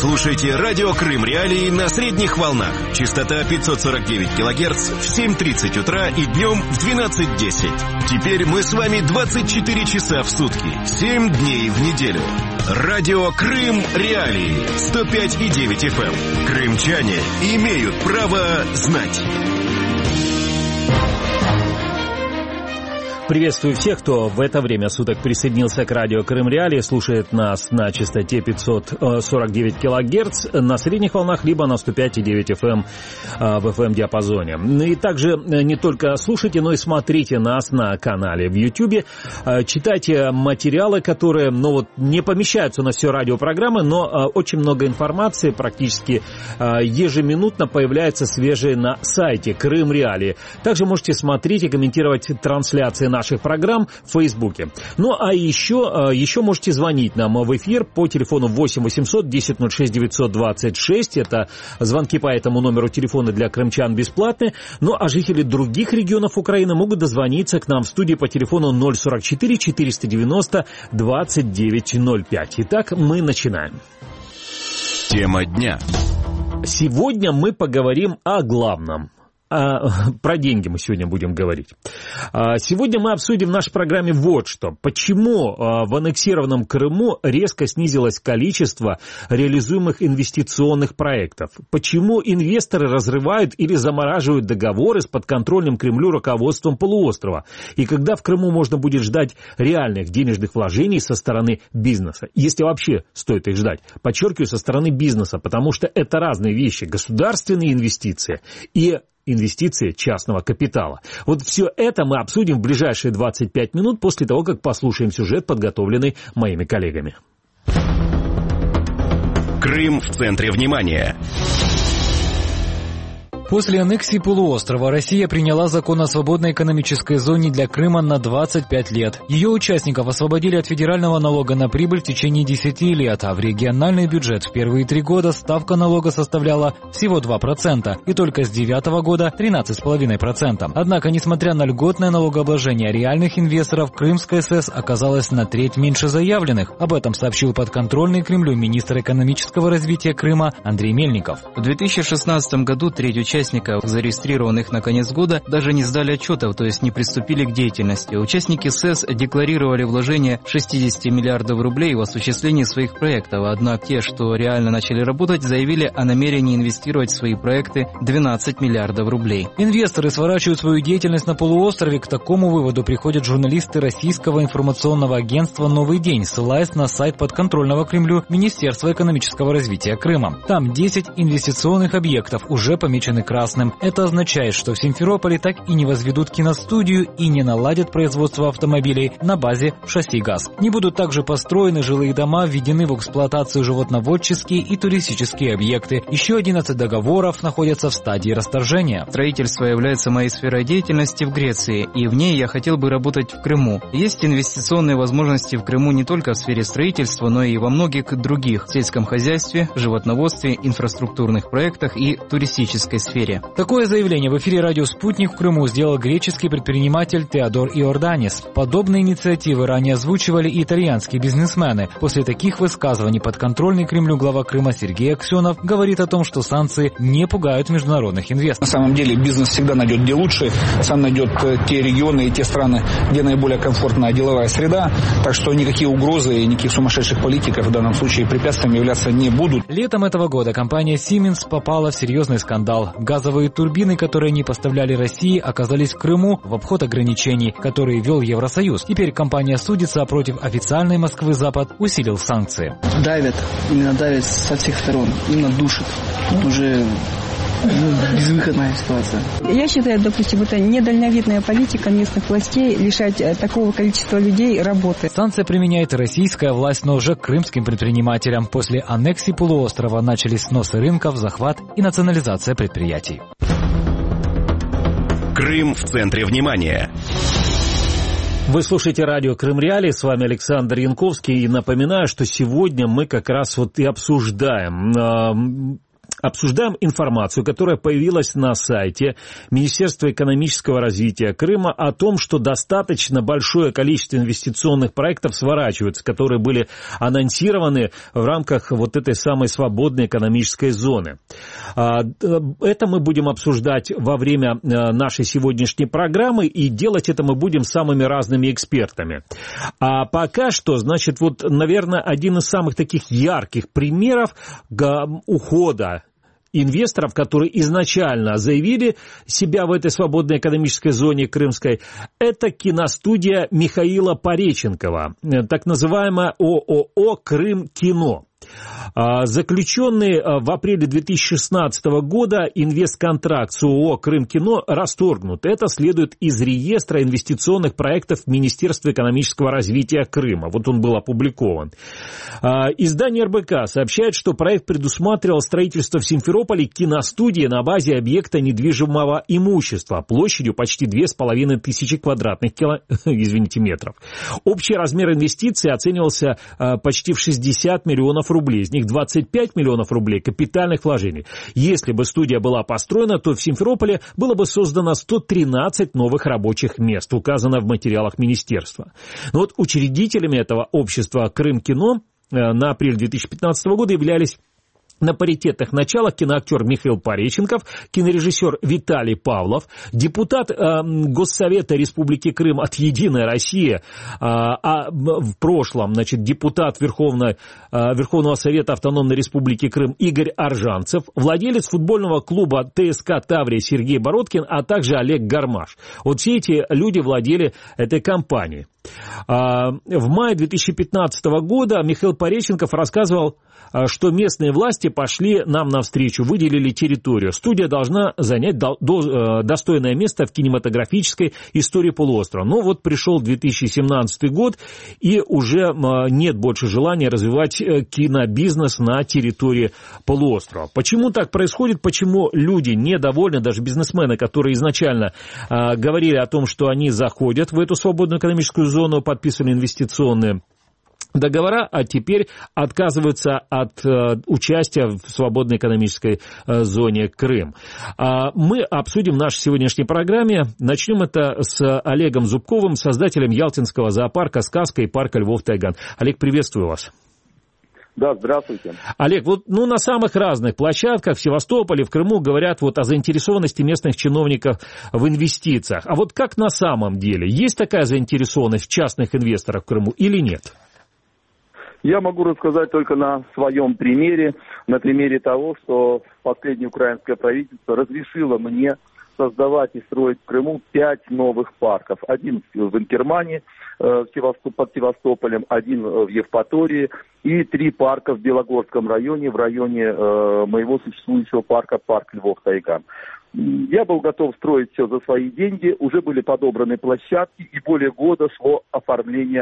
Слушайте радио Крым Реалии на средних волнах. Частота 549 килогерц в 7:30 утра и днем в 12:10. Теперь мы с вами 24 часа в сутки, 7 дней в неделю. Радио Крым Реалии 105,9 FM. Крымчане имеют право знать. Приветствую всех, кто в это время суток присоединился к радио Крым Реалии, слушает нас на частоте 549 килогерц на средних волнах, либо на 105,9 FM в FM-диапазоне. И также не только слушайте, но и смотрите нас на канале в YouTube. Читайте материалы, которые не помещаются на все радиопрограммы, но очень много информации, практически ежеминутно появляется свежее на сайте Крым Реалии. Также можете смотреть и комментировать трансляции наших программ в Фейсбуке. Ну, а еще можете звонить нам в эфир по телефону 8 800 10 06 926. Это звонки по этому номеру телефона для крымчан бесплатные. Ну, а жители других регионов Украины могут дозвониться к нам в студии по телефону 044 490 2905. Итак, мы начинаем. Тема дня. Сегодня мы поговорим о главном. Про деньги мы сегодня будем говорить. Сегодня мы обсудим в нашей программе вот что. Почему в аннексированном Крыму резко снизилось количество реализуемых инвестиционных проектов? Почему инвесторы разрывают или замораживают договоры с подконтрольным Кремлю руководством полуострова? И когда в Крыму можно будет ждать реальных денежных вложений со стороны бизнеса? Если вообще стоит их ждать. Подчеркиваю, со стороны бизнеса, потому что это разные вещи. Государственные инвестиции и инвестиции частного капитала. Вот все это мы обсудим в ближайшие 25 минут после того, как послушаем сюжет, подготовленный моими коллегами. Крым в центре внимания. После аннексии полуострова Россия приняла закон о свободной экономической зоне для Крыма на 25 лет. Ее участников освободили от федерального налога на прибыль в течение 10 лет, а в региональный бюджет в первые 3 года ставка налога составляла всего 2%, и только с 2009 года 13,5%. Однако, несмотря на льготное налогообложение реальных инвесторов, Крымская СС оказалась на треть меньше заявленных. Об этом сообщил подконтрольный Кремлю министр экономического развития Крыма Андрей Мельников. В 2016 году треть участников, зарегистрированных на конец года, даже не сдали отчетов, то есть не приступили к деятельности. Участники СЭС декларировали вложение 60 миллиардов рублей в осуществление своих проектов, однако те, что реально начали работать, заявили о намерении инвестировать в свои проекты 12 миллиардов рублей. Инвесторы сворачивают свою деятельность на полуострове. К такому выводу приходят журналисты российского информационного агентства «Новый день», ссылаясь на сайт подконтрольного Кремлю Министерства экономического развития Крыма. Там 10 инвестиционных объектов уже помечены красным. Это означает, что в Симферополе так и не возведут киностудию и не наладят производство автомобилей на базе шасси ГАЗ. Не будут также построены жилые дома, введены в эксплуатацию животноводческие и туристические объекты. Еще 11 договоров находятся в стадии расторжения. Строительство является моей сферой деятельности в Греции, и в ней я хотел бы работать в Крыму. Есть инвестиционные возможности в Крыму не только в сфере строительства, но и во многих других – сельском хозяйстве, животноводстве, инфраструктурных проектах и туристической сфере. Такое заявление в эфире радио «Спутник» в Крыму сделал греческий предприниматель Теодор Иорданис. Подобные инициативы ранее озвучивали и итальянские бизнесмены. После таких высказываний подконтрольный Кремлю глава Крыма Сергей Аксенов говорит о том, что санкции не пугают международных инвесторов. На самом деле бизнес всегда найдет, где лучше, сам найдет те регионы и те страны, где наиболее комфортная деловая среда. Так что никакие угрозы и никаких сумасшедших политиков в данном случае препятствием являться не будут. Летом этого года компания Siemens попала в серьезный скандал. Газовые турбины, которые они поставляли России, оказались в Крыму в обход ограничений, которые ввел Евросоюз. Теперь компания судится, а против официальной Москвы Запад усилил санкции. Давят со всех сторон, именно душат. Уже безвыходная ситуация. Я считаю, допустим, это недальновидная политика местных властей лишать такого количества людей работы. Санкции применяет российская власть, но уже крымским предпринимателям. После аннексии полуострова начались сносы рынков, захват и национализация предприятий. Крым в центре внимания. Вы слушаете радио Крым Реалии, с вами Александр Янковский, и напоминаю, что сегодня мы как раз и обсуждаем Обсуждаем информацию, которая появилась на сайте Министерства экономического развития Крыма о том, что достаточно большое количество инвестиционных проектов сворачиваются, которые были анонсированы в рамках вот этой самой свободной экономической зоны. Это мы будем обсуждать во время нашей сегодняшней программы, и делать это мы будем с самыми разными экспертами. А пока что, значит, вот, наверное, один из самых таких ярких примеров ухода инвесторов, которые изначально заявили себя в этой свободной экономической зоне крымской, это киностудия Михаила Пореченкова, так называемая ООО «Крым-кино». Заключенный в апреле 2016 года инвестконтракт с ООО «Крым-кино» расторгнут. Это следует из реестра инвестиционных проектов Министерства экономического развития Крыма. Вот он был опубликован. Издание РБК сообщает, что проект предусматривал строительство в Симферополе киностудии на базе объекта недвижимого имущества площадью почти 2500 квадратных метров. Общий размер инвестиций оценивался почти в 60 миллионов рублей. Из них 25 миллионов рублей капитальных вложений. Если бы студия была построена, то в Симферополе было бы создано 113 новых рабочих мест, указано в материалах министерства. Но вот учредителями этого общества «Крым-кино» на апрель 2015 года являлись на паритетных началах киноактер Михаил Пореченков, кинорежиссер Виталий Павлов, депутат Госсовета Республики Крым от «Единая Россия», а в прошлом, значит, депутат Верховного Совета Автономной Республики Крым Игорь Аржанцев, владелец футбольного клуба ТСК «Таврия» Сергей Бородкин, а также Олег Гармаш. Вот все эти люди владели этой компанией. В мае 2015 года Михаил Пореченков рассказывал, что местные власти пошли нам навстречу, выделили территорию. Студия должна занять достойное место в кинематографической истории полуострова. Но вот пришел 2017 год, и уже нет больше желания развивать кинобизнес на территории полуострова. Почему так происходит? Почему люди недовольны, даже бизнесмены, которые изначально говорили о том, что они заходят в эту свободную экономическую зону, подписывали инвестиционные договора, а теперь отказываются от участия в свободной экономической зоне Крым. Мы обсудим в нашей сегодняшней программе. Начнем это с Олегом Зубковым, создателем ялтинского зоопарка «Сказка» и парка Львов-Тайган. Олег, приветствую вас. Да, здравствуйте. Олег, вот на самых разных площадках в Севастополе, в Крыму говорят вот о заинтересованности местных чиновников в инвестициях. А вот как на самом деле? Есть такая заинтересованность в частных инвесторах в Крыму или нет? Я могу рассказать только на своем примере, на примере того, что последнее украинское правительство разрешило мне создавать и строить в Крыму 5 новых парков. Один в Инкермане, под Севастополем, один в Евпатории и 3 парка в Белогорском районе, в районе моего существующего парка, парк Львов-Тайган. Я был готов строить все за свои деньги, уже были подобраны площадки, и более года шло оформление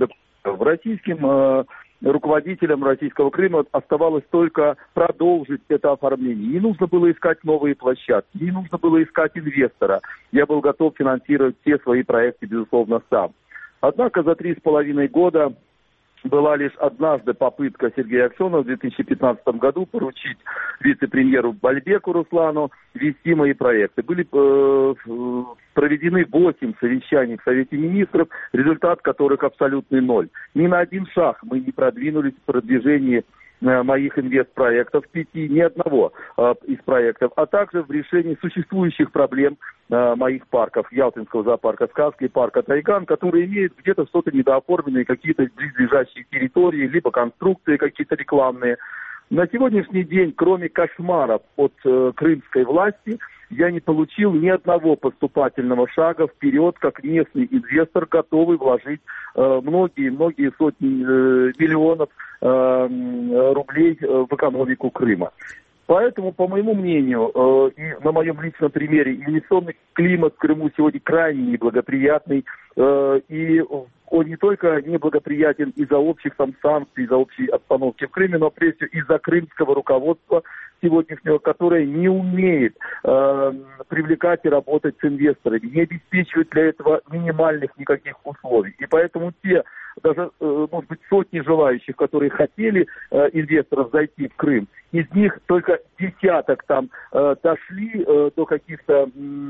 российским руководителям российского Крыма оставалось только продолжить это оформление. Не нужно было искать новые площадки, не нужно было искать инвестора. Я был готов финансировать все свои проекты, безусловно, сам. Однако за 3,5 года была лишь однажды попытка Сергея Аксенова в 2015 году поручить вице-премьеру Бальбеку Руслану вести мои проекты. Были проведены 8 совещаний в Совете Министров, результат которых абсолютный ноль. Ни на один шаг мы не продвинулись в продвижении моих инвестпроектов, 5, ни одного из проектов, а также в решении существующих проблем моих парков, Ялтинского зоопарка «Сказка» и парка «Тайган», которые имеют где-то что-то недооформленное, какие-то близлежащие территории, либо конструкции какие-то рекламные. На сегодняшний день, кроме кошмаров от крымской власти, я не получил ни одного поступательного шага вперед, как местный инвестор, готовый вложить многие сотни миллионов рублей в экономику Крыма. Поэтому, по моему мнению, и на моем личном примере, инвестиционный климат в Крыму сегодня крайне неблагоприятный. И он не только неблагоприятен из-за общих там санкций, из-за общей обстановки в Крыме, но прежде всего из-за крымского руководства сегодняшнего, которое не умеет привлекать и работать с инвесторами, не обеспечивает для этого минимальных никаких условий. И поэтому те, даже, может быть, сотни желающих, которые хотели инвесторов зайти в Крым, из них только десяток там дошли до каких-то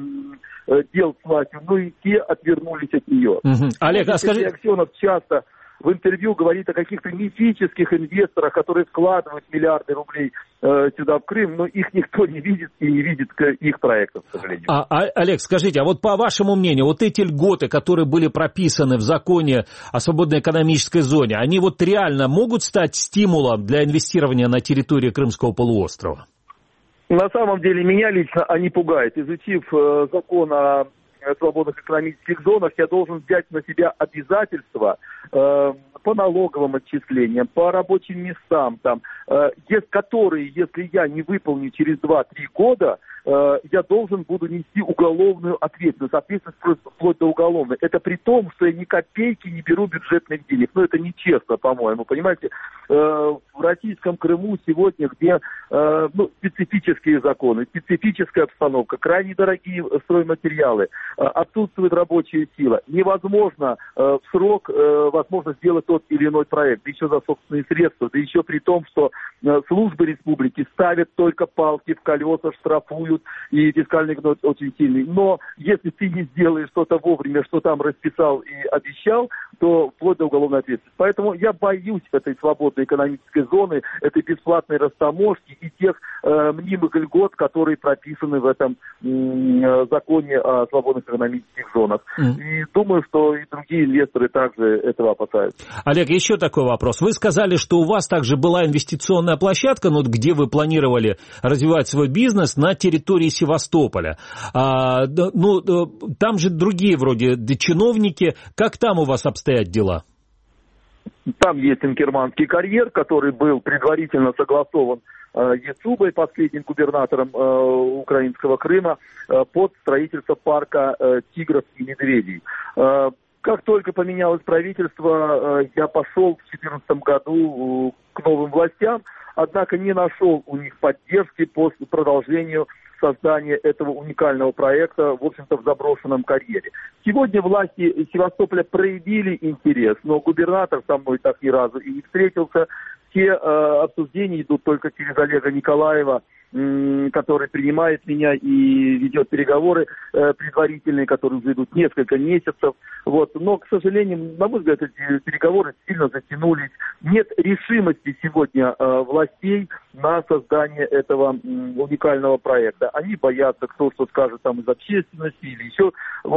дел с властью, но и те отвернулись от нее. Олег, а скажи... Аксенов часто в интервью говорит о каких-то мифических инвесторах, которые вкладывают миллиарды рублей сюда, в Крым, но их никто не видит и не видит их проектов, к сожалению. Олег, скажите, а вот по вашему мнению, вот эти льготы, которые были прописаны в законе о свободной экономической зоне, они вот реально могут стать стимулом для инвестирования на территории Крымского полуострова? На самом деле меня лично они пугают. Изучив закон о свободных экономических зонах, я должен взять на себя обязательства по налоговым отчислениям, по рабочим местам, там, которые, если я не выполню через 2-3 года, я должен буду нести уголовную ответственность вплоть до уголовной. Это при том, что я ни копейки не беру бюджетных денег. Но это нечестно, по-моему, понимаете. В российском Крыму сегодня, где специфические законы, специфическая обстановка, крайне дорогие стройматериалы, отсутствует рабочая сила, невозможно в срок возможно сделать тот или иной проект, да еще за собственные средства, да еще при том, что службы республики ставят только палки в колеса, штрафуют, и фискальный гнет очень сильный. Но если ты не сделаешь что-то вовремя, что там расписал и обещал, то вплоть до уголовной ответственности. Поэтому я боюсь этой свободной экономической зоны, этой бесплатной растаможки и тех мнимых льгот, которые прописаны в этом законе о свободных экономических зонах. И думаю, что и другие инвесторы также этого опасаются. Олег, еще такой вопрос. Вы сказали, что у вас также была инвестиционная площадка, где вы планировали развивать свой бизнес на территории Севастополя. Там же другие вроде чиновники. Как там у вас обстоят дела? Там есть Инкерманский карьер, который был предварительно согласован Яцубой, последним губернатором украинского Крыма, под строительство парка тигров и медведей. Как только поменялось правительство, я пошел в 2014 году к новым властям, однако не нашел у них поддержки по продолжению создания этого уникального проекта, в общем-то, в заброшенном карьере. Сегодня власти Севастополя проявили интерес, но губернатор со мной так ни разу и не встретился. Все обсуждения идут только через Олега Николаева, который принимает меня и ведет переговоры предварительные, которые уже идут несколько месяцев. Но, к сожалению, на мой взгляд, эти переговоры сильно затянулись. Нет решимости сегодня властей на создание этого уникального проекта. Они боятся, кто что скажет там из общественности или еще.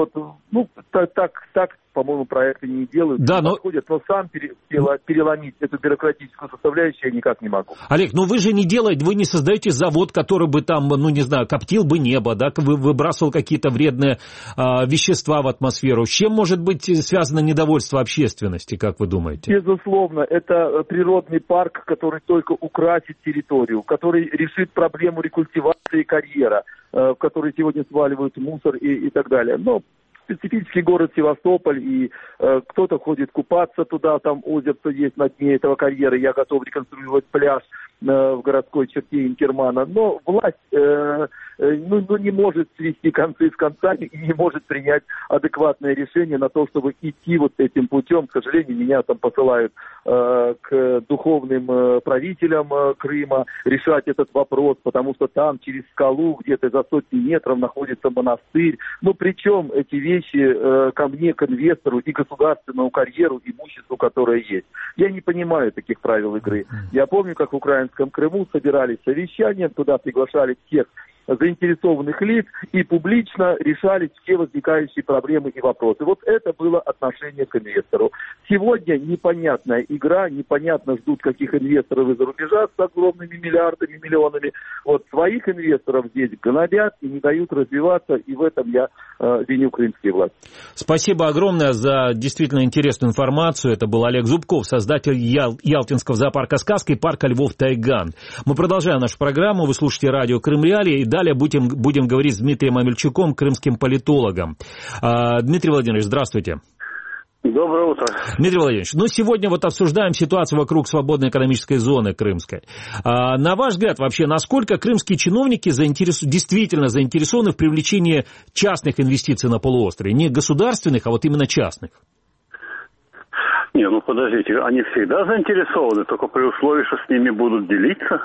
Так, по-моему, проекты не делают. Да, но сам переломить эту бюрократическую составляющую я никак не могу. Олег, вы же вы не создаете завод, который бы там, коптил бы небо, да, выбрасывал какие-то вредные вещества в атмосферу. С чем может быть связано недовольство общественности, как вы думаете? Безусловно, это природный парк, который только украсит территорию, который решит проблему рекультивации карьера, в который сегодня сваливают мусор и так далее. Но специфический город Севастополь, и кто-то ходит купаться туда, там озерце есть на дне этого карьера, я готов реконструировать пляж в городской черте Инкермана, но власть не может свести концы с концами и не может принять адекватное решение на то, чтобы идти этим путем. К сожалению, меня там посылают к духовным правителям Крыма решать этот вопрос, потому что там через скалу где-то за сотни метров находится монастырь. Причем эти вещи ко мне, к инвестору и государственному карьеру, имуществу, которое есть. Я не понимаю таких правил игры. Я помню, как в украинском Крыму собирались совещания, туда приглашали всех заинтересованных лиц и публично решались все возникающие проблемы и вопросы. Это было отношение к инвестору. Сегодня непонятная игра, непонятно ждут каких инвесторов из-за рубежа с огромными миллиардами, миллионами. Своих инвесторов здесь гнобят и не дают развиваться, и в этом я виню крымские власти. Спасибо огромное за действительно интересную информацию. Это был Олег Зубков, создатель Ялтинского зоопарка «Сказка» и парка «Львов Тайган». Мы продолжаем нашу программу. Вы слушаете радио «Крым Реалии». И далее будем говорить с Дмитрием Амельчуком, крымским политологом. Дмитрий Владимирович, здравствуйте. Доброе утро. Дмитрий Владимирович, сегодня обсуждаем ситуацию вокруг свободной экономической зоны крымской. На ваш взгляд, вообще, насколько крымские чиновники действительно заинтересованы в привлечении частных инвестиций на полуострове? Не государственных, а именно частных? Не, подождите, они всегда заинтересованы, только при условии, что с ними будут делиться.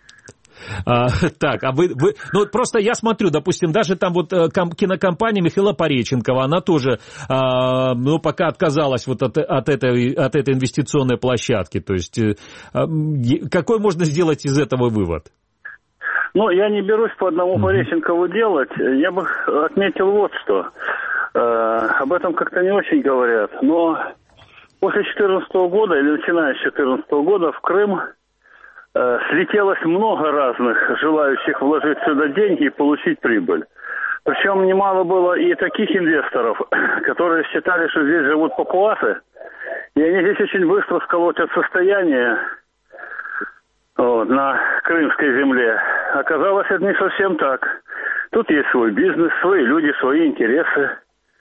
Просто я смотрю, допустим, даже там кинокомпания Михаила Пореченкова, она тоже, пока отказалась от этой инвестиционной площадки. То есть, какой можно сделать из этого вывод? Я не берусь по одному Пореченкову делать. Я бы отметил вот что. Об этом как-то не очень говорят. Но после 2014 года, или начиная с 2014 года, в Крым слетелось много разных желающих вложить сюда деньги и получить прибыль. Причем немало было и таких инвесторов, которые считали, что здесь живут папуасы, и они здесь очень быстро сколотят состояние на крымской земле. Оказалось, это не совсем так. Тут есть свой бизнес, свои люди, свои интересы.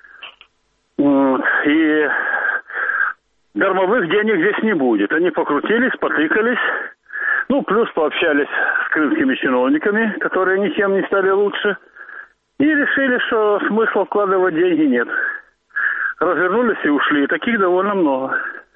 И дармовых денег здесь не будет. Они покрутились, потыкались. Плюс пообщались с крымскими чиновниками, которые ничем не стали лучше, и решили, что смысла вкладывать деньги нет. Развернулись и ушли. Таких довольно много.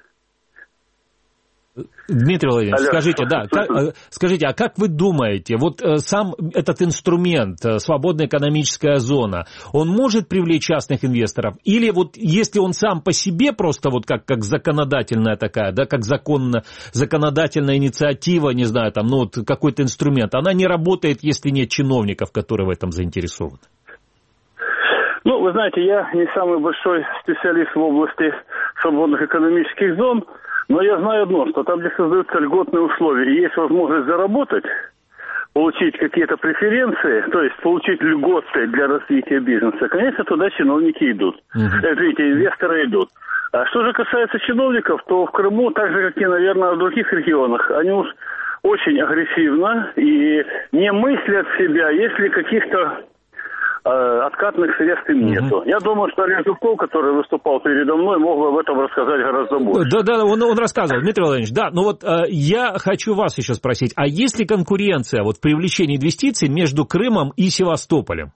Дмитрий Владимирович, скажите, а как вы думаете, сам этот инструмент, свободная экономическая зона, он может привлечь частных инвесторов? Или если он сам по себе просто как законодательная такая, как законодательная инициатива, не знаю, какой-то инструмент, она не работает, если нет чиновников, которые в этом заинтересованы? Вы знаете, я не самый большой специалист в области свободных экономических зон, но я знаю одно, что там, где создаются льготные условия и есть возможность заработать, получить какие-то преференции, то есть получить льготы для развития бизнеса, конечно, туда чиновники идут. Инвесторы идут. А что же касается чиновников, то в Крыму, так же, как и, наверное, в других регионах, они уж очень агрессивно и не мыслят себя, если каких-то откатных средств им нету. Я думаю, что Олег Зубков, который выступал передо мной, мог бы об этом рассказать гораздо больше. Да, он рассказывал, Дмитрий Владимирович, я хочу вас еще спросить, а есть ли конкуренция в привлечении инвестиций между Крымом и Севастополем?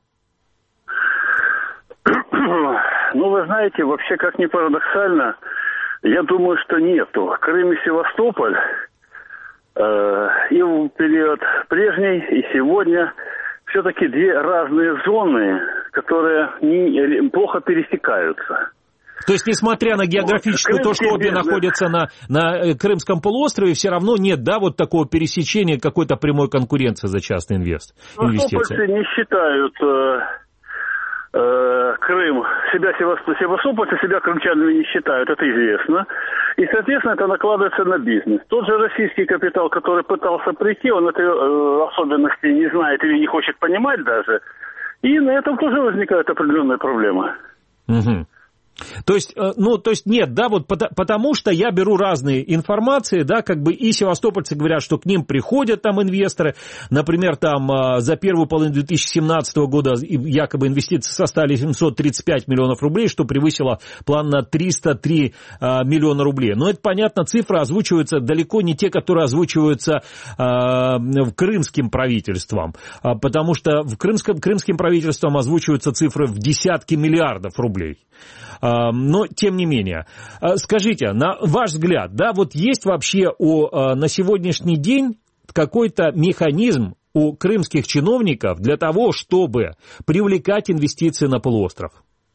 Вы знаете, вообще, как ни парадоксально, я думаю, что нету. Крым и Севастополь и в период прежний, и сегодня все-таки две разные зоны, которые плохо пересекаются. То есть, несмотря на географическую, то, что обе находятся на Крымском полуострове, все равно нет, такого пересечения, какой-то прямой конкуренции за частный инвестиции? Севастопольцы не считают Крым, севастопольцы себя крымчанами не считают, это известно. И, соответственно, это накладывается на бизнес. Тот же российский капитал, который пытался прийти, он этой особенности не знает или не хочет понимать даже. И на этом тоже возникает определенная проблема. Угу. То есть нет, потому что я беру разные информации, и севастопольцы говорят, что к ним приходят инвесторы, например, за первую половину 2017 года якобы инвестиции составили 735 миллионов рублей, что превысило план на 303 миллиона рублей. Но это, понятно, цифры озвучиваются далеко не те, которые озвучиваются крымским правительством, потому что крымским правительством озвучиваются цифры в десятки миллиардов рублей. Но, тем не менее, скажите, на ваш взгляд, есть вообще на сегодняшний день какой-то механизм у крымских чиновников для того, чтобы привлекать инвестиции на полуостров?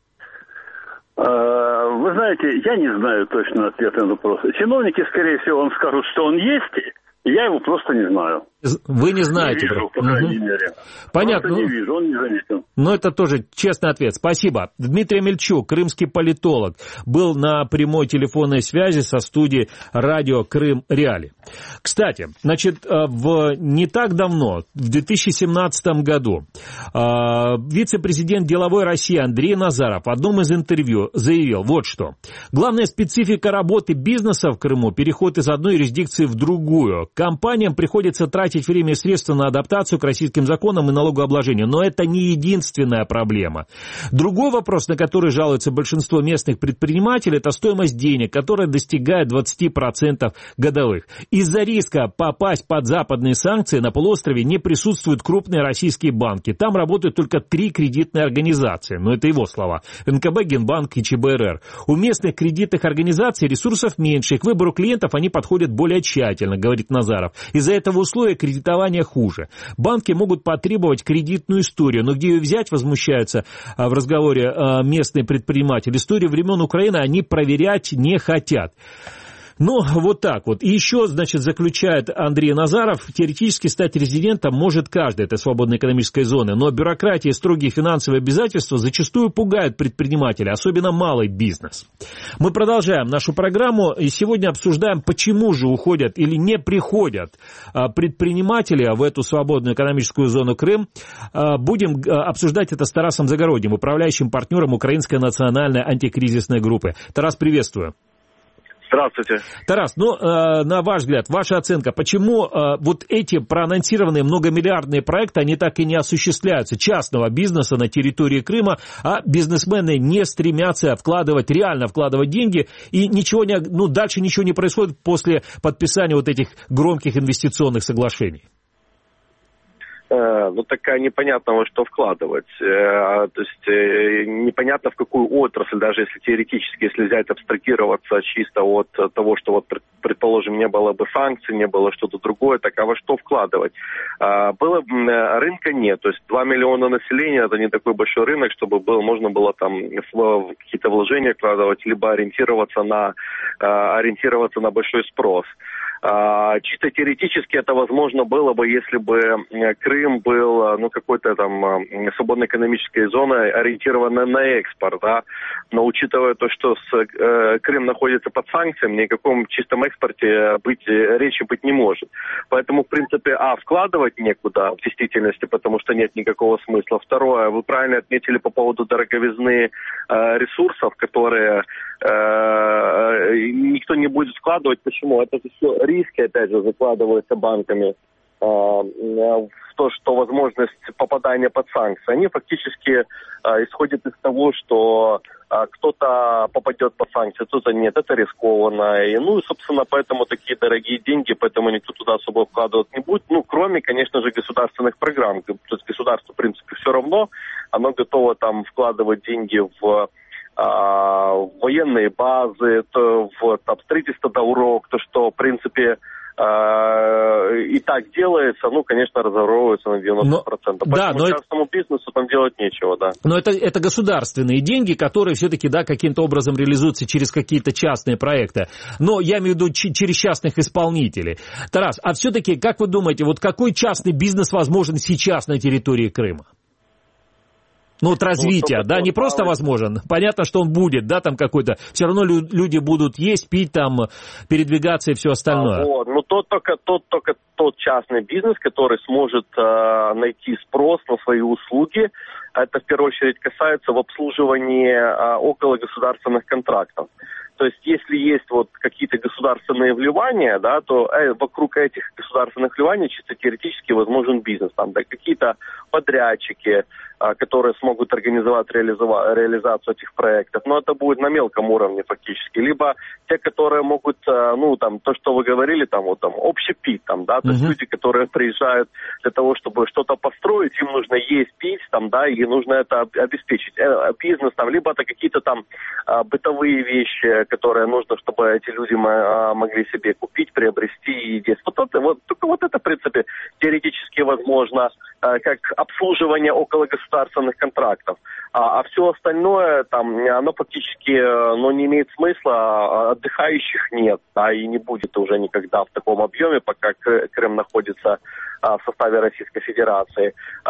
Вы знаете, я не знаю точно ответа на вопрос. Чиновники, скорее всего, вам скажут, что он есть, я его просто не знаю. Вы не знаете? Не вижу, по крайней мере. Понятно. Просто не вижу, он не заметен. Это тоже честный ответ. Спасибо. Дмитрий Амельчук, крымский политолог, был на прямой телефонной связи со студией радио Крым Реали. Кстати, не так давно, в 2017 году, вице-президент деловой России Андрей Назаров в одном из интервью заявил вот что. Главная специфика работы бизнеса в Крыму – переход из одной юрисдикции в другую. компаниям приходится тратить время и средства на адаптацию к российским законам и налогообложению. Но это не единственная проблема. Другой вопрос, на который жалуется большинство местных предпринимателей, это стоимость денег, которая достигает 20% годовых. Из-за риска попасть под западные санкции на полуострове не присутствуют крупные российские банки. Там работают только 3 кредитные организации. Но это его слова. НКБ, Генбанк и ЧБРР. У местных кредитных организаций ресурсов меньше. К выбору клиентов они подходят более тщательно, говорит Назаров. Из-за этого условия кредитования хуже. Банки могут потребовать кредитную историю. Но где ее взять, возмущаются в разговоре местные предприниматели. Историю времен Украины они проверять не хотят. Ну, вот так вот. И еще, значит, заключает Андрей Назаров, теоретически стать резидентом может каждый этой свободной экономической зоны, но бюрократия и строгие финансовые обязательства зачастую пугают предпринимателей, особенно малый бизнес. Мы продолжаем нашу программу и сегодня обсуждаем, почему же уходят или не приходят предприниматели в эту свободную экономическую зону Крым. Будем обсуждать это с Тарасом Загородним, управляющим партнером Украинской национальной антикризисной группы. Тарас, приветствую. Здравствуйте. Тарас, на ваш взгляд, ваша оценка, почему вот эти проанонсированные многомиллиардные проекты, они так и не осуществляются, частного бизнеса на территории Крыма, а бизнесмены не стремятся реально вкладывать деньги, и дальше ничего не происходит после подписания вот этих громких инвестиционных соглашений? Такая непонятно во что вкладывать. То есть непонятно в какую отрасль, даже если теоретически, если взять, абстрагироваться чисто от того, что вот, предположим, не было бы санкций, не было что-то другое, так а во что вкладывать? Рынка нет, то есть 2 миллиона населения, это не такой большой рынок, чтобы можно было там в какие-то вложения вкладывать, либо ориентироваться на большой спрос. Чисто теоретически это возможно было бы, если бы Крым был, какой-то там свободной экономической зоной, ориентированной на экспорт, да. Но учитывая то, что Крым находится под санкциями, ни о каком чистом экспорте речи быть не может. Поэтому, в принципе, вкладывать некуда в действительности, потому что нет никакого смысла. Второе, вы правильно отметили по поводу дороговизны ресурсов, которые никто не будет вкладывать. Почему? Это все риски, опять же, закладываются банками в то, что возможность попадания под санкции. Они фактически исходят из того, что кто-то попадет под санкции, кто-то нет. Это рискованно. И, собственно, поэтому такие дорогие деньги, поэтому никто туда особо вкладывать не будет. Кроме, конечно же, государственных программ. То есть государству, в принципе, все равно. Оно готово там вкладывать деньги в военные базы, в строительство дорог, то, что, в принципе, и так делается, конечно, разворовывается на 90%. Поэтому частному бизнесу там делать нечего, да. Но это государственные деньги, которые все-таки, каким-то образом реализуются через какие-то частные проекты. Но я имею в виду через частных исполнителей. Тарас, а все-таки, как вы думаете, вот какой частный бизнес возможен сейчас на территории Крыма? Развитие, не просто возможен. Понятно, что он будет, там какой-то. Все равно люди будут есть, пить, там, передвигаться и все остальное. Тот частный бизнес, который сможет найти спрос на свои услуги, это в первую очередь касается в обслуживании около государственных контрактов. То есть, если есть какие-то государственные вливания, то вокруг этих государственных вливаний чисто теоретически возможен бизнес. Там какие-то подрядчики, которые смогут организовать реализацию этих проектов. Но это будет на мелком уровне фактически. Либо те, которые могут, то, что вы говорили, общепит, то есть люди, которые приезжают для того, чтобы что-то построить, им нужно есть, пить, и нужно это обеспечить. Бизнес, либо это какие-то бытовые вещи, которые нужно, чтобы эти люди могли себе купить, приобрести и есть. Только это, в принципе, теоретически возможно, как обслуживание около государственных контрактов. А все остальное, оно фактически не имеет смысла, отдыхающих нет, и не будет уже никогда в таком объеме, пока Крым находится в составе Российской Федерации.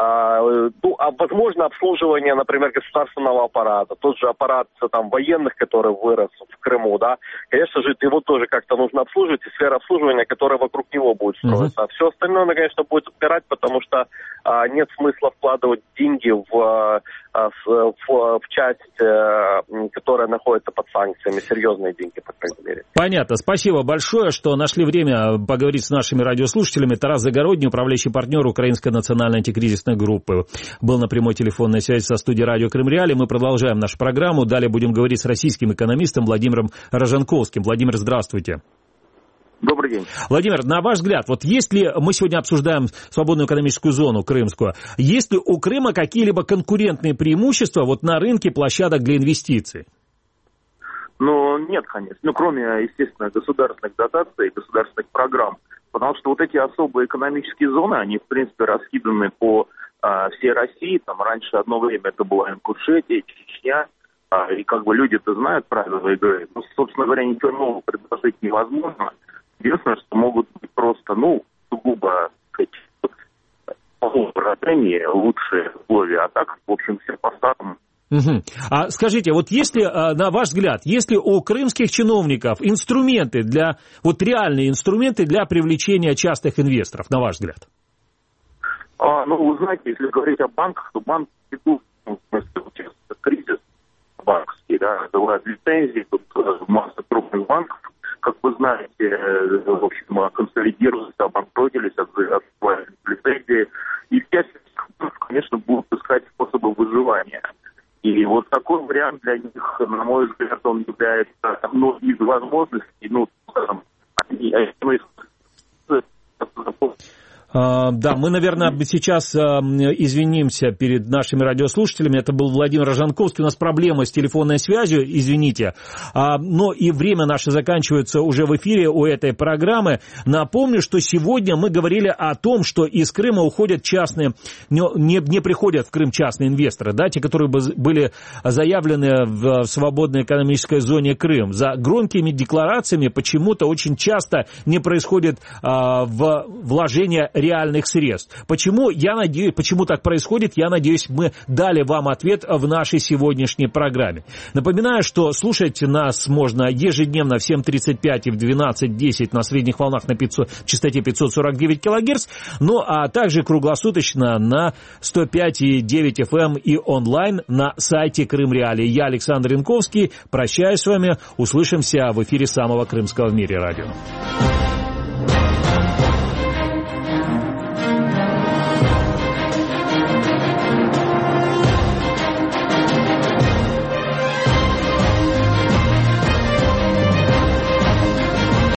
Возможно, обслуживание, например, государственного аппарата, тот же аппарат военных, который вырос в Крыму, конечно же, его тоже как-то нужно обслуживать, и сфера обслуживания, которая вокруг него будет строиться. А все остальное, конечно, будет отбирать, потому что нет смысла вкладывать деньги в в часть, которая находится под санкциями, серьезные деньги, по крайней мере. Понятно. Спасибо большое, что нашли время поговорить с нашими радиослушателями. Тарас Загородний, управляющий партнер Украинской национальной антикризисной группы, был на прямой телефонной связи со студией радио Крым Реалии. Мы продолжаем нашу программу. Далее будем говорить с российским экономистом Владимиром Рожанковским. Владимир, здравствуйте. Добрый день. Владимир, на ваш взгляд, вот если мы сегодня обсуждаем свободную экономическую зону крымскую, есть ли у Крыма какие-либо конкурентные преимущества вот на рынке площадок для инвестиций? Ну, нет, конечно. Ну, кроме, естественно, государственных дотаций, государственных программ. Потому что вот эти особые экономические зоны, они, в принципе, раскиданы по всей России. Там раньше одно время это была Ингушетия, Чечня. И как бы люди-то знают правила игры. Ну, собственно говоря, ничего нового предложить невозможно. Единственное, что могут быть просто, сугубо положение, лучшие условия, а так, в общем, все по-старому. Угу. А скажите, вот если, на ваш взгляд, если у крымских чиновников инструменты реальные инструменты для привлечения частных инвесторов, на ваш взгляд? Вы знаете, если говорить о банках, то банки идут, в смысле, сейчас кризис банковский, да, бывают лицензии, тут масса крупных банков, как вы знаете, в общем, консолидировались, обанкротились, открывали лицензии. И часть банков, конечно, будут искать способы выживания. И вот такой вариант для них, на мой взгляд, он является из возможностей, скажем, Да, мы, наверное, сейчас извинимся перед нашими радиослушателями. Это был Владимир Рожанковский. У нас проблемы с телефонной связью, извините. Но и время наше заканчивается уже в эфире у этой программы. Напомню, что сегодня мы говорили о том, что из Крыма уходят частные, не приходят в Крым частные инвесторы, да, те, которые были заявлены в свободной экономической зоне Крым. За громкими декларациями почему-то очень часто не происходит вложения реальных средств. Почему так происходит, я надеюсь, мы дали вам ответ в нашей сегодняшней программе. Напоминаю, что слушать нас можно ежедневно в 7:35 и в 12:10 на средних волнах на частоте 549 кГц, а также круглосуточно на 105,9 FM и онлайн на сайте Крым Реалии. Я, Александр Янковский, прощаюсь с вами, услышимся в эфире самого крымского в мире радио.